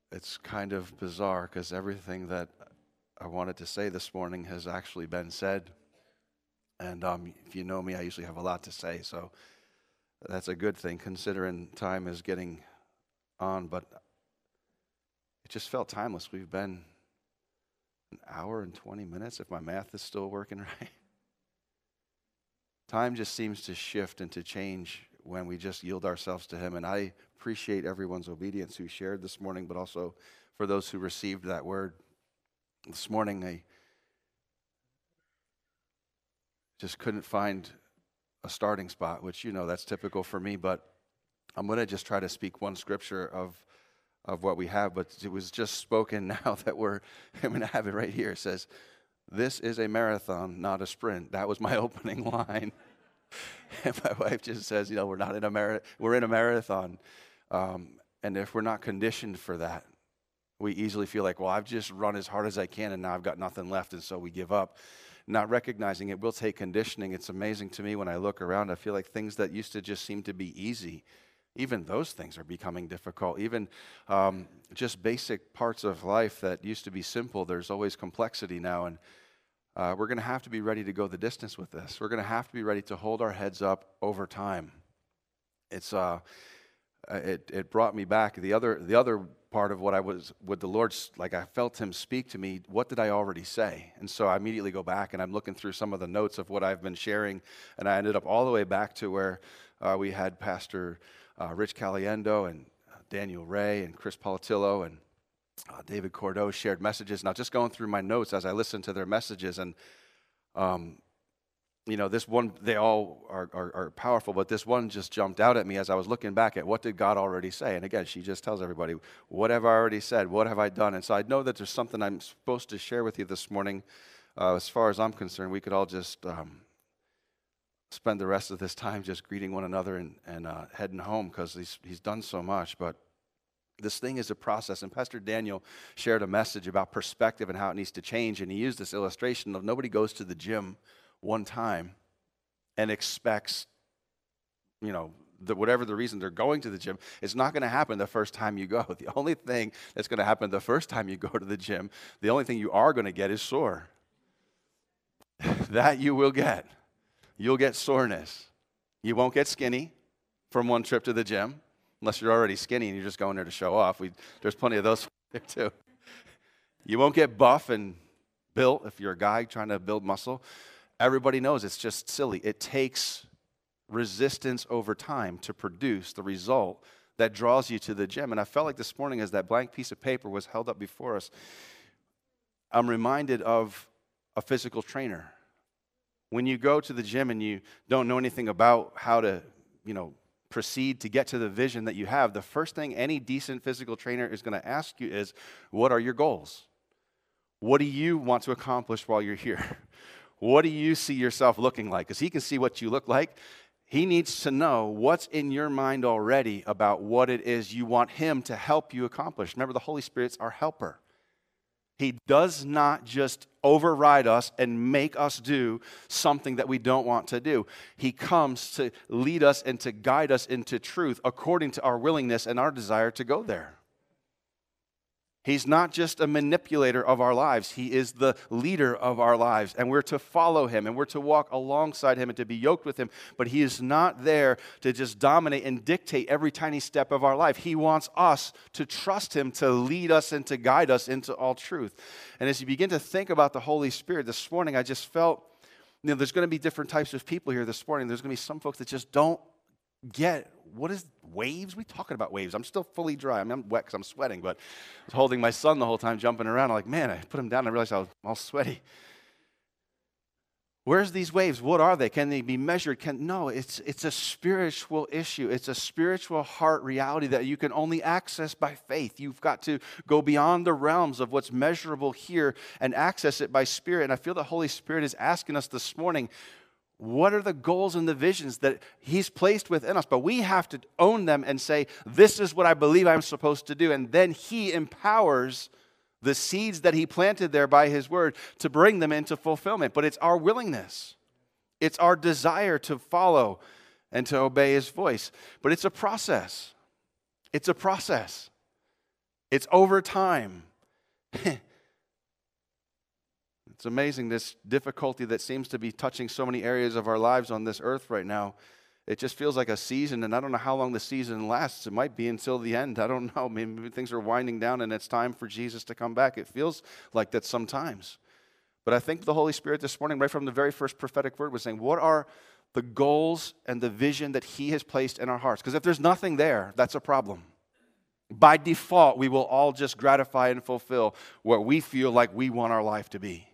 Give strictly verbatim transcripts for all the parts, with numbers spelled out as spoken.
it's kind of bizarre because everything that I wanted to say this morning has actually been said. And um, if you know me, I usually have a lot to say, so that's a good thing considering time is getting on. But it just felt timeless. We've been an hour and twenty minutes, if my math is still working right. Time just seems to shift and to change when we just yield ourselves to Him. And I appreciate everyone's obedience who shared this morning, but also for those who received that word. This morning, I just couldn't find a starting spot, which, you know, that's typical for me, but I'm going to just try to speak one scripture of of what we have, but it was just spoken now that we're, I'm going to have it right here. It says, "This is a marathon, not a sprint." That was my opening line. And my wife just says, you know, we're not in a mar- we're in a marathon. Um, and if we're not conditioned for that, we easily feel like, well, I've just run as hard as I can and now I've got nothing left, and so we give up. Not recognizing it will take conditioning. It's amazing to me when I look around, I feel like things that used to just seem to be easy, even those things are becoming difficult. Even um, just basic parts of life that used to be simple, there's always complexity now. And uh, we're going to have to be ready to go the distance with this. We're going to have to be ready to hold our heads up over time. It's uh, it it brought me back. The other the other part of what I was with the Lord, like I felt Him speak to me. What did I already say? And so I immediately go back and I'm looking through some of the notes of what I've been sharing, and I ended up all the way back to where uh, we had Pastor Uh, Rich Caliendo and uh, Daniel Ray and Chris Palatillo and uh, David Cordeaux shared messages. Now, just going through my notes as I listened to their messages, and um, you know, this one, they all are, are, are powerful, but this one just jumped out at me as I was looking back at what did God already say. And again, she just tells everybody, what have I already said? What have I done? And so I know that there's something I'm supposed to share with you this morning. Uh, as far as I'm concerned, we could all just Um, spend the rest of this time just greeting one another and, and uh, heading home because he's, he's done so much. But this thing is a process. And Pastor Daniel shared a message about perspective and how it needs to change. And he used this illustration of nobody goes to the gym one time and expects, you know, the, whatever the reason they're going to the gym, it's not going to happen the first time you go. The only thing that's going to happen the first time you go to the gym, the only thing you are going to get is sore. That you will get. You'll get soreness. You won't get skinny from one trip to the gym, unless you're already skinny and you're just going there to show off. We, there's plenty of those there too. You won't get buff and built if you're a guy trying to build muscle. Everybody knows it's just silly. It takes resistance over time to produce the result that draws you to the gym. And I felt like this morning as that blank piece of paper was held up before us, I'm reminded of a physical trainer. When you go to the gym and you don't know anything about how to, you know, proceed to get to the vision that you have, the first thing any decent physical trainer is going to ask you is, what are your goals? What do you want to accomplish while you're here? What do you see yourself looking like? Because he can see what you look like. He needs to know what's in your mind already about what it is you want him to help you accomplish. Remember, the Holy Spirit's our helper. He does not just override us and make us do something that we don't want to do. He comes to lead us and to guide us into truth according to our willingness and our desire to go there. He's not just a manipulator of our lives. He is the leader of our lives, and we're to follow him, and we're to walk alongside him and to be yoked with him. But he is not there to just dominate and dictate every tiny step of our life. He wants us to trust him to lead us and to guide us into all truth. And as you begin to think about the Holy Spirit, this morning I just felt, you know, there's going to be different types of people here this morning. There's going to be some folks that just don't get, what is waves? We talking about waves? I'm still fully dry. I mean, I'm wet because I'm sweating, but I was holding my son the whole time, jumping around. I'm like, man, I put him down and I realized I was all sweaty. Where's these waves? What are they? Can they be measured? Can no, it's it's a spiritual issue. It's a spiritual heart reality that you can only access by faith. You've got to go beyond the realms of what's measurable here and access it by Spirit. And I feel the Holy Spirit is asking us this morning, what are the goals and the visions that he's placed within us? But we have to own them and say, this is what I believe I'm supposed to do. And then he empowers the seeds that he planted there by his word to bring them into fulfillment. But it's our willingness. It's our desire to follow and to obey his voice. But it's a process. It's a process. It's over time. It's amazing, this difficulty that seems to be touching so many areas of our lives on this earth right now. It just feels like a season, and I don't know how long the season lasts. It might be until the end. I don't know. Maybe things are winding down and it's time for Jesus to come back. It feels like that sometimes. But I think the Holy Spirit this morning, right from the very first prophetic word, was saying, what are the goals and the vision that He has placed in our hearts? Because if there's nothing there, that's a problem. By default, we will all just gratify and fulfill what we feel like we want our life to be.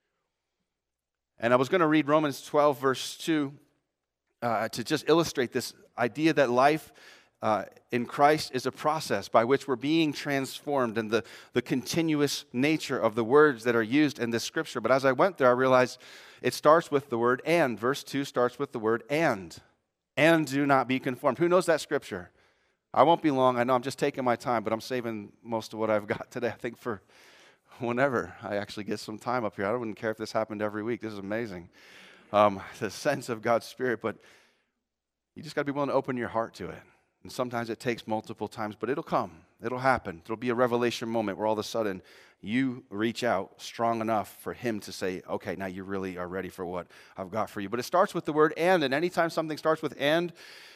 And I was going to read Romans twelve, verse two, uh, to just illustrate this idea that life uh, in Christ is a process by which we're being transformed, and the, the continuous nature of the words that are used in this scripture. But as I went there, I realized it starts with the word and. Verse two starts with the word and. And do not be conformed. Who knows that scripture? I won't be long. I know I'm just taking my time, but I'm saving most of what I've got today, I think, for whenever I actually get some time up here. I wouldn't care if this happened every week. This is amazing. Um, the sense of God's Spirit, but you just got to be willing to open your heart to it. And sometimes it takes multiple times, but it'll come. It'll happen. It'll be a revelation moment where all of a sudden you reach out strong enough for Him to say, okay, now you really are ready for what I've got for you. But it starts with the word and, and anytime something starts with and,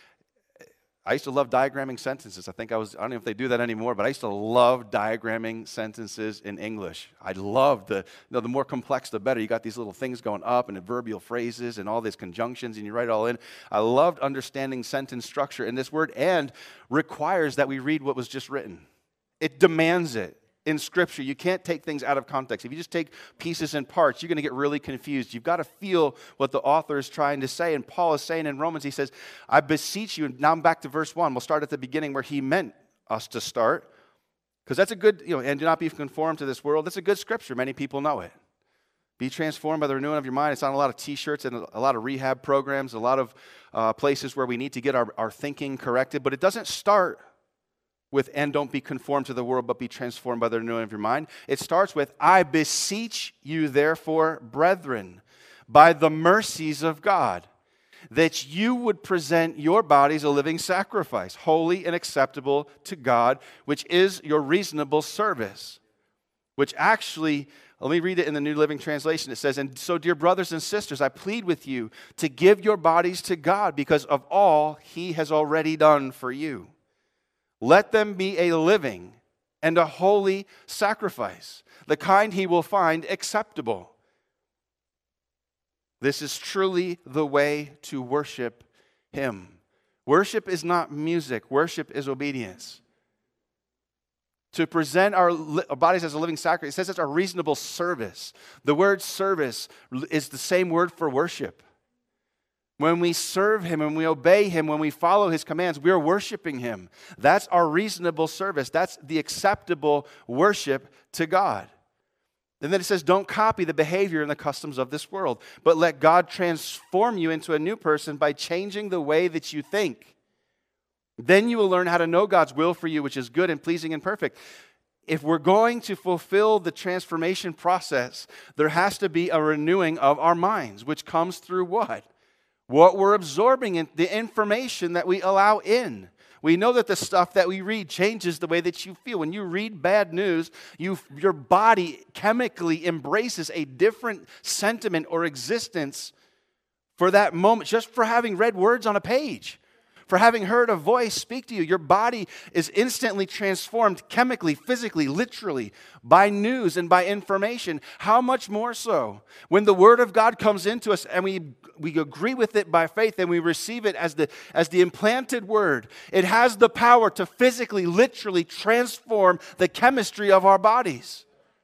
I used to love diagramming sentences. I think I was, I don't know if they do that anymore, but I used to love diagramming sentences in English. I loved the, you know, the more complex, the better. You got these little things going up and adverbial phrases and all these conjunctions, and you write it all in. I loved understanding sentence structure, and this word and requires that we read what was just written. It demands it. In Scripture, you can't take things out of context. If you just take pieces and parts, you're going to get really confused. You've got to feel what the author is trying to say. And Paul is saying in Romans, he says, I beseech you, and now I'm back to verse one. We'll start at the beginning where he meant us to start. Because that's a good, you know, and do not be conformed to this world. That's a good Scripture. Many people know it. Be transformed by the renewing of your mind. It's on a lot of T-shirts and a lot of rehab programs, a lot of uh, places where we need to get our, our thinking corrected. But it doesn't start with, and don't be conformed to the world, but be transformed by the renewing of your mind. It starts with, I beseech you, therefore, brethren, by the mercies of God, that you would present your bodies a living sacrifice, holy and acceptable to God, which is your reasonable service. Which actually, let me read it in the New Living Translation. It says, and so, dear brothers and sisters, I plead with you to give your bodies to God because of all He has already done for you. Let them be a living and a holy sacrifice, the kind He will find acceptable. This is truly the way to worship Him. Worship is not music. Worship is obedience. To present our bodies as a living sacrifice, it says it's a reasonable service. The word service is the same word for worship. When we serve Him, when we obey Him, when we follow His commands, we are worshiping Him. That's our reasonable service. That's the acceptable worship to God. And then it says, don't copy the behavior and the customs of this world, but let God transform you into a new person by changing the way that you think. Then you will learn how to know God's will for you, which is good and pleasing and perfect. If we're going to fulfill the transformation process, there has to be a renewing of our minds, which comes through what? What we're absorbing, in the information that we allow in. We know that the stuff that we read changes the way that you feel. When you read bad news, you, your body chemically embraces a different sentiment or existence for that moment, just for having read words on a page. For having heard a voice speak to you, your body is instantly transformed chemically, physically, literally, by news and by information. How much more so when the Word of God comes into us and we, we agree with it by faith and we receive it as the, as the implanted Word. It has the power to physically, literally transform the chemistry of our bodies.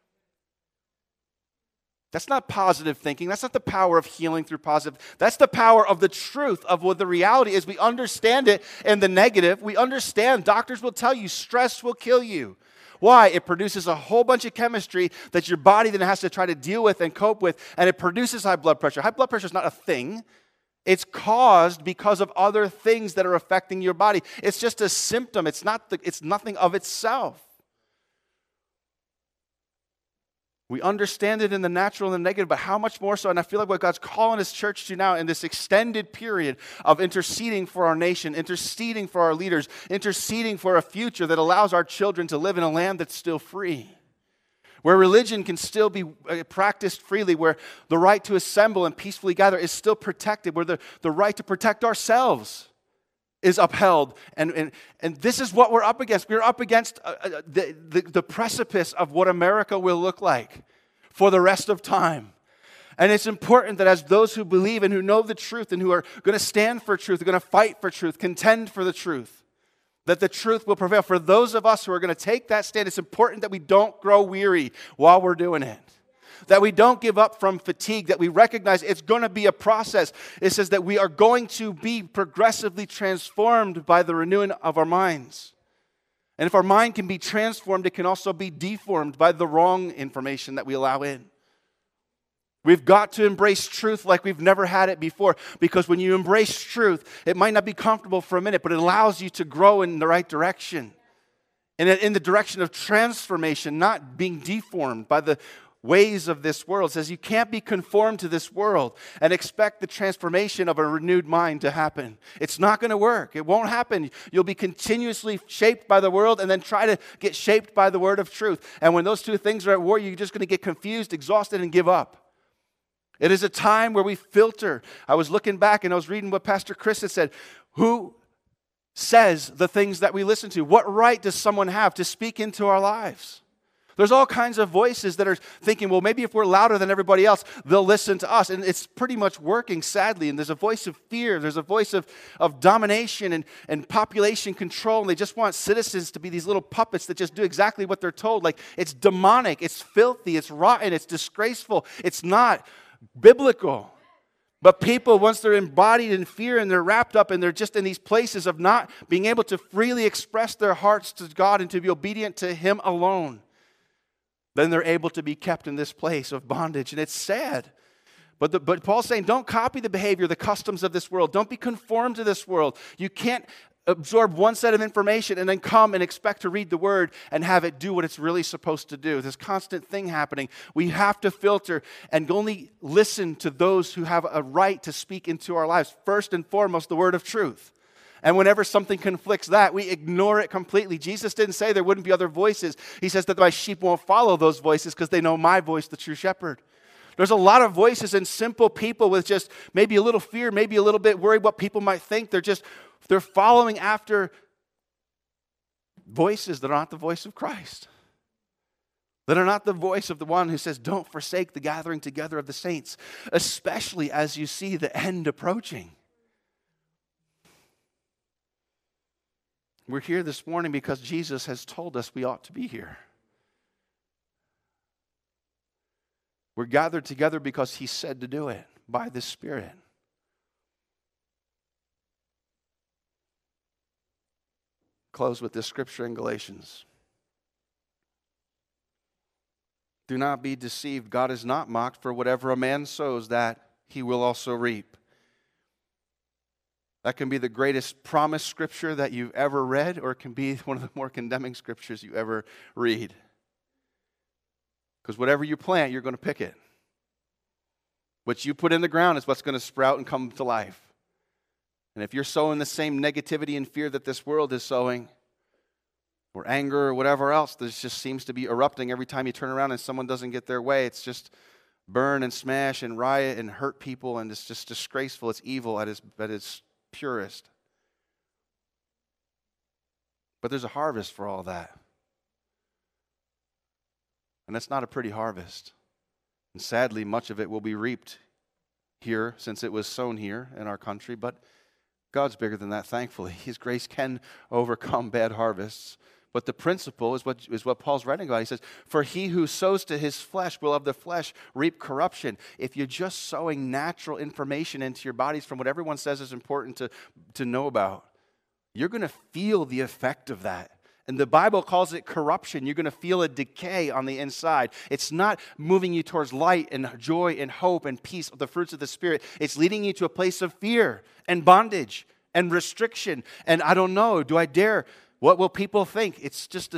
That's not positive thinking. That's not the power of healing through positive. That's the power of the truth of what the reality is. We understand it in the negative. We understand. Doctors will tell you stress will kill you. Why? It produces a whole bunch of chemistry that your body then has to try to deal with and cope with, and it produces high blood pressure. High blood pressure is not a thing. It's caused because of other things that are affecting your body. It's just a symptom. It's not the, it's nothing of itself. We understand it in the natural and the negative, but how much more so? And I feel like what God's calling His church to now in this extended period of interceding for our nation, interceding for our leaders, interceding for a future that allows our children to live in a land that's still free, where religion can still be practiced freely, where the right to assemble and peacefully gather is still protected, where the, the right to protect ourselves is upheld. And, and, and this is what we're up against. We're up against uh, uh, the, the, the precipice of what America will look like for the rest of time. And it's important that as those who believe and who know the truth and who are going to stand for truth, are going to fight for truth, contend for the truth, that the truth will prevail. For those of us who are going to take that stand, it's important that we don't grow weary while we're doing it. That we don't give up from fatigue, that we recognize it's going to be a process. It says that we are going to be progressively transformed by the renewing of our minds. And if our mind can be transformed, it can also be deformed by the wrong information that we allow in. We've got to embrace truth like we've never had it before, because when you embrace truth, it might not be comfortable for a minute, but it allows you to grow in the right direction. And in the direction of transformation, not being deformed by the ways of this world. It says you can't be conformed to this world and expect the transformation of a renewed mind to happen. It's not going to work. It won't happen. You'll be continuously shaped by the world and then try to get shaped by the word of truth. And when those two things are at war, you're just going to get confused, exhausted, and give up. It is a time where we filter. I was looking back and I was reading what Pastor Chris had said. Who says the things that we listen to? What right does someone have to speak into our lives? There's all kinds of voices that are thinking, well, maybe if we're louder than everybody else, they'll listen to us. And it's pretty much working, sadly. And there's a voice of fear. There's a voice of, of domination and, and population control. And they just want citizens to be these little puppets that just do exactly what they're told. Like, it's demonic. It's filthy. It's rotten. It's disgraceful. It's not biblical. But people, once they're embodied in fear and they're wrapped up and they're just in these places of not being able to freely express their hearts to God and to be obedient to Him alone, then they're able to be kept in this place of bondage. And it's sad. But, the, but Paul's saying, don't copy the behavior, the customs of this world. Don't be conformed to this world. You can't absorb one set of information and then come and expect to read the word and have it do what it's really supposed to do. This constant thing happening. We have to filter and only listen to those who have a right to speak into our lives. First and foremost, the word of truth. And whenever something conflicts that, we ignore it completely. Jesus didn't say there wouldn't be other voices. He says that my sheep won't follow those voices because they know my voice, the true shepherd. There's a lot of voices and simple people with just maybe a little fear, maybe a little bit worried what people might think. They're just, they're following after voices that are not the voice of Christ. That are not the voice of the one who says, don't forsake the gathering together of the saints, especially as you see the end approaching. We're here this morning because Jesus has told us we ought to be here. We're gathered together because He said to do it by the Spirit. Close with this scripture in Galatians. Do not be deceived. God is not mocked, for whatever a man sows, that he will also reap. That can be the greatest promise scripture that you've ever read, or it can be one of the more condemning scriptures you ever read. Because whatever you plant, you're going to pick it. What you put in the ground is what's going to sprout and come to life. And if you're sowing the same negativity and fear that this world is sowing, or anger or whatever else, this just seems to be erupting every time you turn around and someone doesn't get their way. It's just burn and smash and riot and hurt people, and it's just disgraceful. It's evil at its, at its purest. But there's a harvest for all that. And that's not a pretty harvest. And sadly, much of it will be reaped here since it was sown here in our country. But God's bigger than that, thankfully. His grace can overcome bad harvests. But the principle is what, is what Paul's writing about. He says, for he who sows to his flesh will of the flesh reap corruption. If you're just sowing natural information into your bodies from what everyone says is important to, to know about, you're going to feel the effect of that. And the Bible calls it corruption. You're going to feel a decay on the inside. It's not moving you towards light and joy and hope and peace, the fruits of the Spirit. It's leading you to a place of fear and bondage and restriction. And I don't know, do I dare? What will people think? It's just a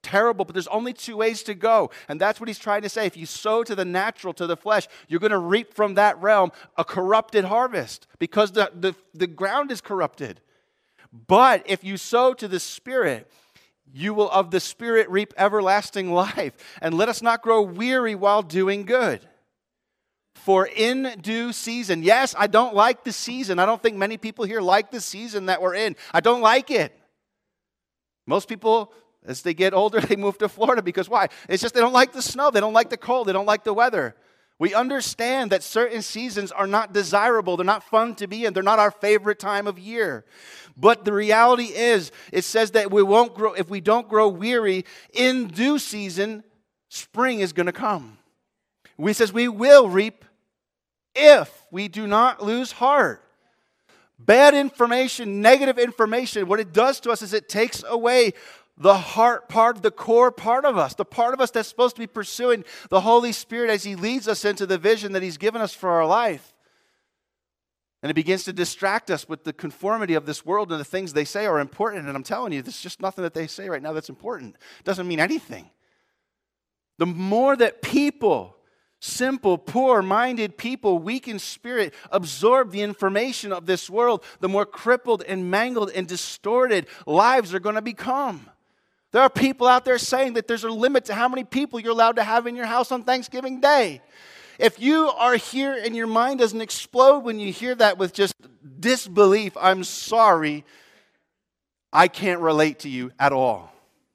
terrible, but there's only two ways to go. And that's what he's trying to say. If you sow to the natural, to the flesh, you're going to reap from that realm a corrupted harvest because the, the, the ground is corrupted. But if you sow to the Spirit, you will of the Spirit reap everlasting life. And let us not grow weary while doing good. For in due season, yes, I don't like the season. I don't think many people here like the season that we're in. I don't like it. Most people, as they get older, they move to Florida because why? It's just they don't like the snow. They don't like the cold. They don't like the weather. We understand that certain seasons are not desirable. They're not fun to be in. They're not our favorite time of year. But the reality is, it says that we won't grow, if we don't grow weary, in due season, spring is going to come. We says we will reap if we do not lose heart. Bad information, negative information, what it does to us is it takes away the heart part, the core part of us, the part of us that's supposed to be pursuing the Holy Spirit as He leads us into the vision that He's given us for our life. And it begins to distract us with the conformity of this world and the things they say are important. And I'm telling you, there's just nothing that they say right now that's important. It doesn't mean anything. The more that people, simple, poor-minded people, weak in spirit, absorb the information of this world, the more crippled and mangled and distorted lives are going to become. There are people out there saying that there's a limit to how many people you're allowed to have in your house on Thanksgiving Day. If you are here and your mind doesn't explode when you hear that with just disbelief, I'm sorry, I can't relate to you at all.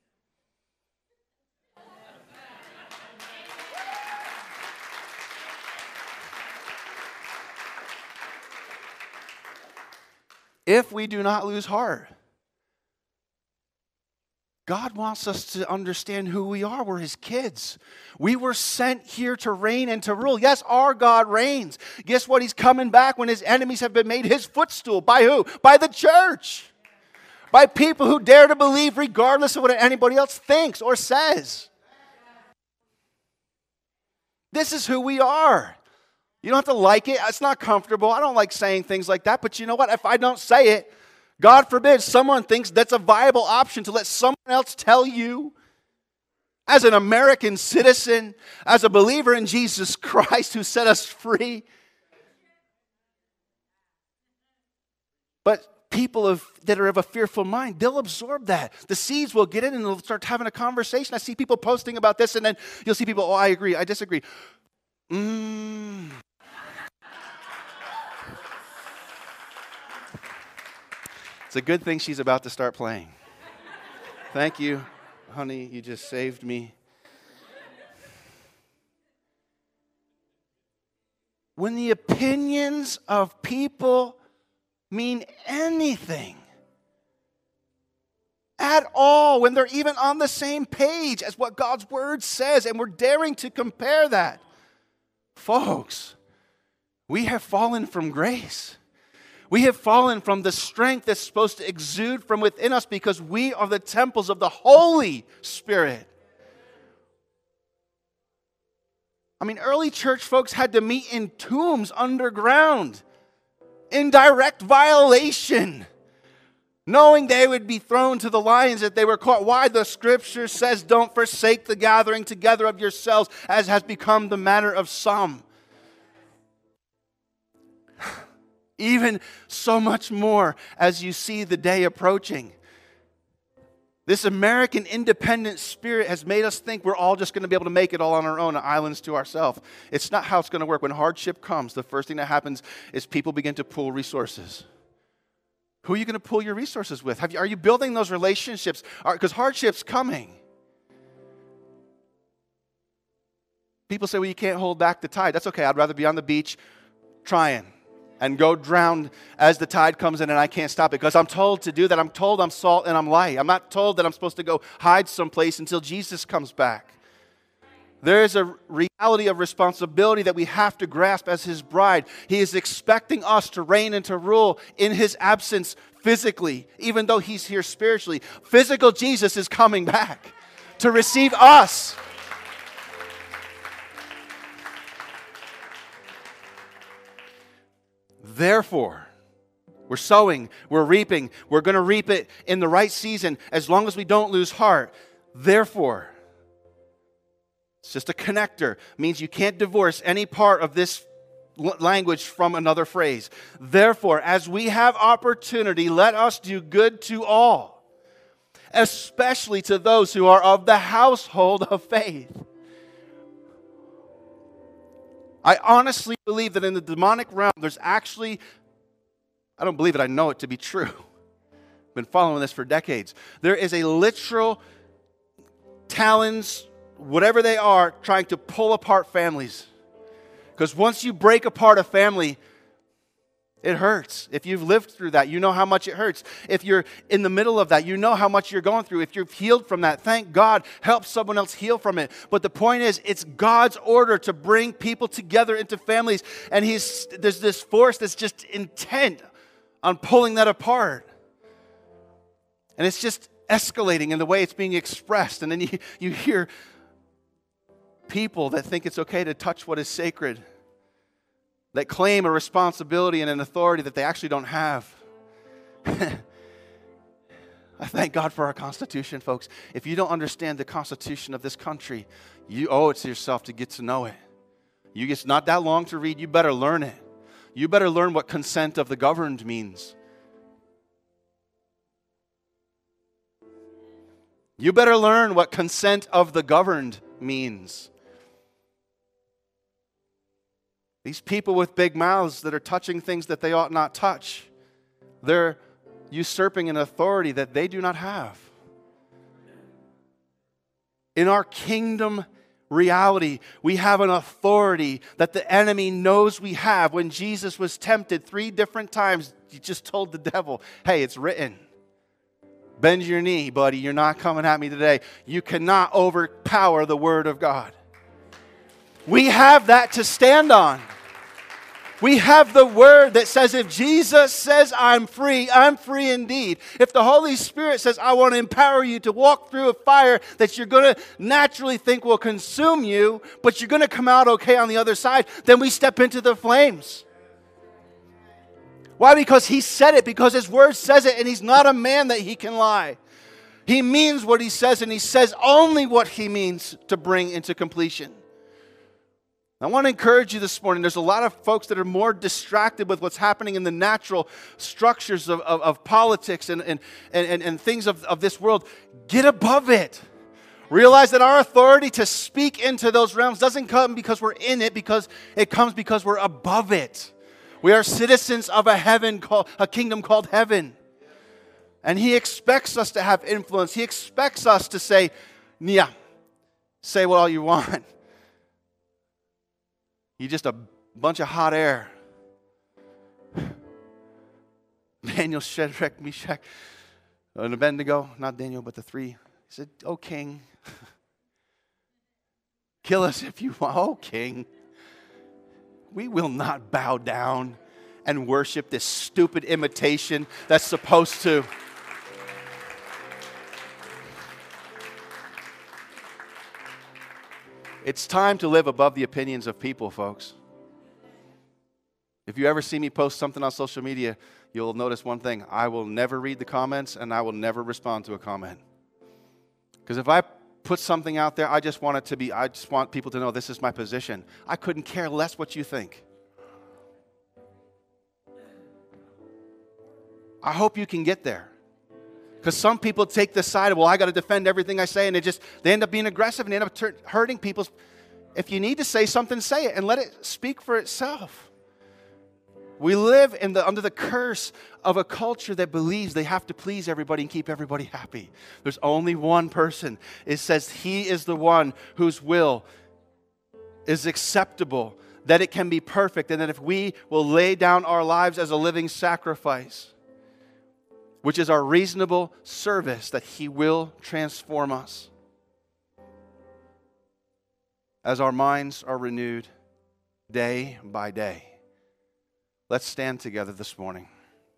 If we do not lose heart, God wants us to understand who we are. We're His kids. We were sent here to reign and to rule. Yes, our God reigns. Guess what? He's coming back when His enemies have been made His footstool. By who? By the church. By people who dare to believe regardless of what anybody else thinks or says. This is who we are. You don't have to like it. It's not comfortable. I don't like saying things like that. But you know what? If I don't say it, God forbid someone thinks that's a viable option to let someone else tell you. As an American citizen, as a believer in Jesus Christ who set us free. But people of, that are of a fearful mind, they'll absorb that. The seeds will get in and they'll start having a conversation. I see people posting about this and then you'll see people, oh, I agree, I disagree. Mmm. It's a good thing she's about to start playing. Thank you, honey. You just saved me. When the opinions of people mean anything at all, when they're even on the same page as what God's Word says, and we're daring to compare that, folks, we have fallen from grace. We have fallen from the strength that's supposed to exude from within us because we are the temples of the Holy Spirit. I mean, early church folks had to meet in tombs underground, in direct violation, knowing they would be thrown to the lions if they were caught. Why? The Scripture says, don't forsake the gathering together of yourselves, as has become the manner of some. Even so much more as you see the day approaching. This American independent spirit has made us think we're all just going to be able to make it all on our own, islands to ourselves. It's not how it's going to work. When hardship comes, the first thing that happens is people begin to pool resources. Who are you going to pool your resources with? Have you, are you building those relationships? Because hardship's coming. People say, well, you can't hold back the tide. That's okay. I'd rather be on the beach trying and go drown as the tide comes in and I can't stop it because I'm told to do that. I'm told I'm salt and I'm light. I'm not told that I'm supposed to go hide someplace until Jesus comes back. There is a reality of responsibility that we have to grasp as His bride. He is expecting us to reign and to rule in His absence physically, even though He's here spiritually. Physical Jesus is coming back to receive us. Therefore, we're sowing, we're reaping, we're going to reap it in the right season as long as we don't lose heart. Therefore, it's just a connector. It means you can't divorce any part of this language from another phrase. Therefore, as we have opportunity, let us do good to all, especially to those who are of the household of faith. I honestly believe that in the demonic realm, there's actually, I don't believe it, I know it to be true. I've been following this for decades. There is a literal talons, whatever they are, trying to pull apart families. Because once you break apart a family, it hurts. If you've lived through that, you know how much it hurts. If you're in the middle of that, you know how much you're going through. If you've healed from that, thank God, help someone else heal from it. But the point is, it's God's order to bring people together into families. And he's there's this force that's just intent on pulling that apart. And it's just escalating in the way it's being expressed. And then you, you hear people that think it's okay to touch what is sacred, that claim a responsibility and an authority that they actually don't have. I thank God for our Constitution, folks. If you don't understand the Constitution of this country, you owe it to yourself to get to know it. You, it's not that long to read. You better learn it. You better learn what consent of the governed means. You better learn what consent of the governed means. These people with big mouths that are touching things that they ought not touch, they're usurping an authority that they do not have. In our kingdom reality, we have an authority that the enemy knows we have. When Jesus was tempted three different times, he just told the devil, hey, it's written. Bend your knee, buddy. You're not coming at me today. You cannot overpower the word of God. We have that to stand on. We have the word that says if Jesus says I'm free, I'm free indeed. If the Holy Spirit says I want to empower you to walk through a fire that you're going to naturally think will consume you, but you're going to come out okay on the other side, then we step into the flames. Why? Because he said it, because his word says it, and he's not a man that he can lie. He means what he says, and he says only what he means to bring into completion. I want to encourage you this morning. There's a lot of folks that are more distracted with what's happening in the natural structures of, of, of politics and, and, and, and things of, of this world. Get above it. Realize that our authority to speak into those realms doesn't come because we're in it, because it comes because we're above it. We are citizens of a heaven called, a kingdom called heaven. And he expects us to have influence. He expects us to say, yeah, say what all you want. You're just a bunch of hot air. Daniel, Shadrach, Meshach, and Abednego, not Daniel, but the three. He said, oh, king, kill us if you want. Oh, king, we will not bow down and worship this stupid imitation that's supposed to. It's time to live above the opinions of people, folks. If you ever see me post something on social media, you'll notice one thing. I will never read the comments, and I will never respond to a comment. Because if I put something out there, I just want it to be, I just want people to know this is my position. I couldn't care less what you think. I hope you can get there. Because some people take the side of, well, I got to defend everything I say, and they just, they end up being aggressive and they end up tur- hurting people. If you need to say something, say it and let it speak for itself. We live in the, under the curse of a culture that believes they have to please everybody and keep everybody happy. There's only one person. It says he is the one whose will is acceptable, that it can be perfect, and that if we will lay down our lives as a living sacrifice, which is our reasonable service, that he will transform us as our minds are renewed day by day. Let's stand together this morning.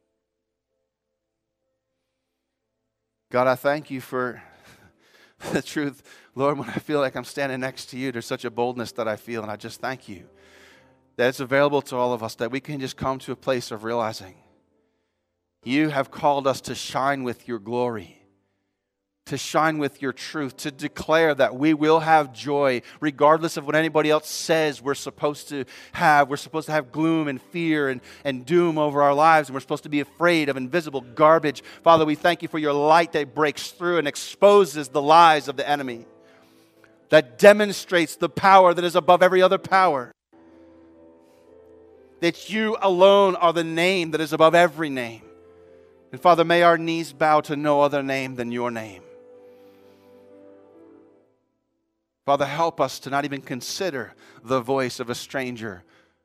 God, I thank you for the truth. Lord, when I feel like I'm standing next to you, there's such a boldness that I feel, and I just thank you that it's available to all of us, that we can just come to a place of realizing you have called us to shine with your glory, to shine with your truth, to declare that we will have joy regardless of what anybody else says we're supposed to have. We're supposed to have gloom and fear and, and doom over our lives, and we're supposed to be afraid of invisible garbage. Father, we thank you for your light that breaks through and exposes the lies of the enemy, that demonstrates the power that is above every other power. That you alone are the name that is above every name. And Father, may our knees bow to no other name than your name. Father, help us to not even consider the voice of a stranger,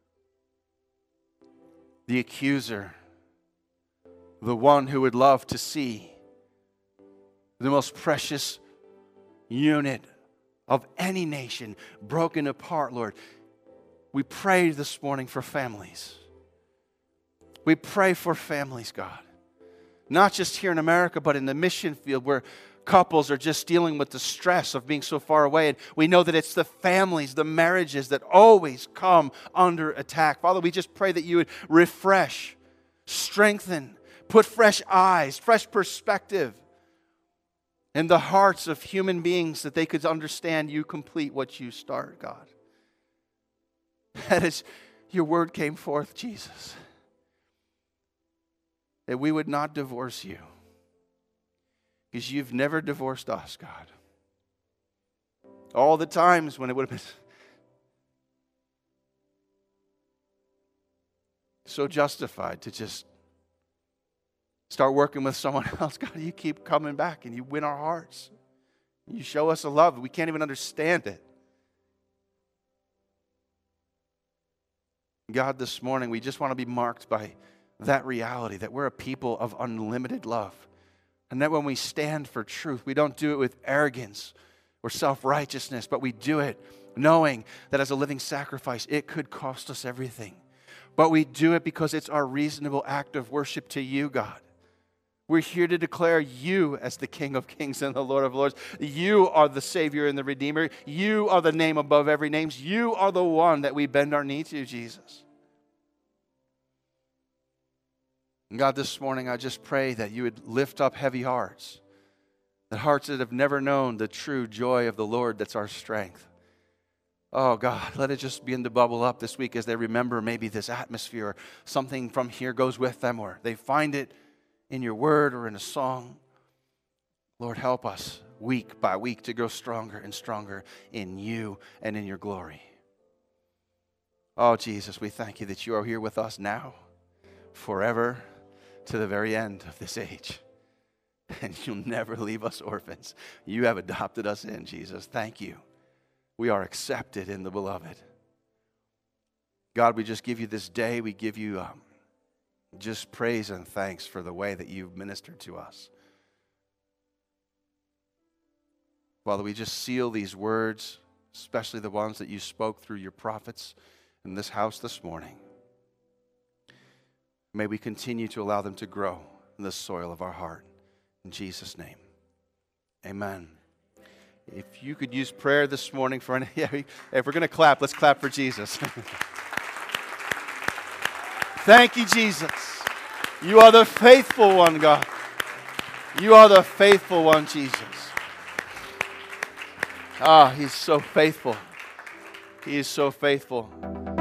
the accuser, the one who would love to see the most precious unit of any nation broken apart, Lord. We pray this morning for families. We pray for families, God. Not just here in America, but in the mission field where couples are just dealing with the stress of being so far away. And we know that it's the families, the marriages that always come under attack. Father, we just pray that you would refresh, strengthen, put fresh eyes, fresh perspective in the hearts of human beings that they could understand you complete what you start, God. That is, your word came forth, Jesus, that we would not divorce you. Because you've never divorced us, God. All the times when it would have been so justified to just start working with someone else, God, you keep coming back and you win our hearts. You show us a love. We can't even understand it. God, this morning, we just want to be marked by that reality that we're a people of unlimited love. And that when we stand for truth, we don't do it with arrogance or self-righteousness, but we do it knowing that as a living sacrifice, it could cost us everything. But we do it because it's our reasonable act of worship to you, God. We're here to declare you as the King of Kings and the Lord of Lords. You are the Savior and the Redeemer. You are the name above every name. You are the one that we bend our knee to, Jesus. God, this morning I just pray that you would lift up heavy hearts, the hearts that have never known the true joy of the Lord that's our strength. Oh God, let it just begin to bubble up this week as they remember maybe this atmosphere or something from here goes with them, or they find it in your word or in a song. Lord, help us week by week to grow stronger and stronger in you and in your glory. Oh Jesus, we thank you that you are here with us now, forever, to the very end of this age. And you'll never leave us orphans. You have adopted us in, Jesus. Thank you. We are accepted in the beloved. God, we just give you this day. We give you um, just praise and thanks for the way that you've ministered to us. Father, we just seal these words, especially the ones that you spoke through your prophets in this house this morning. May we continue to allow them to grow in the soil of our heart. In Jesus' name, amen. If you could use prayer this morning for any, yeah, if we're going to clap, let's clap for Jesus. Thank you, Jesus. You are the faithful one, God. You are the faithful one, Jesus. Ah, he's so faithful. He is so faithful.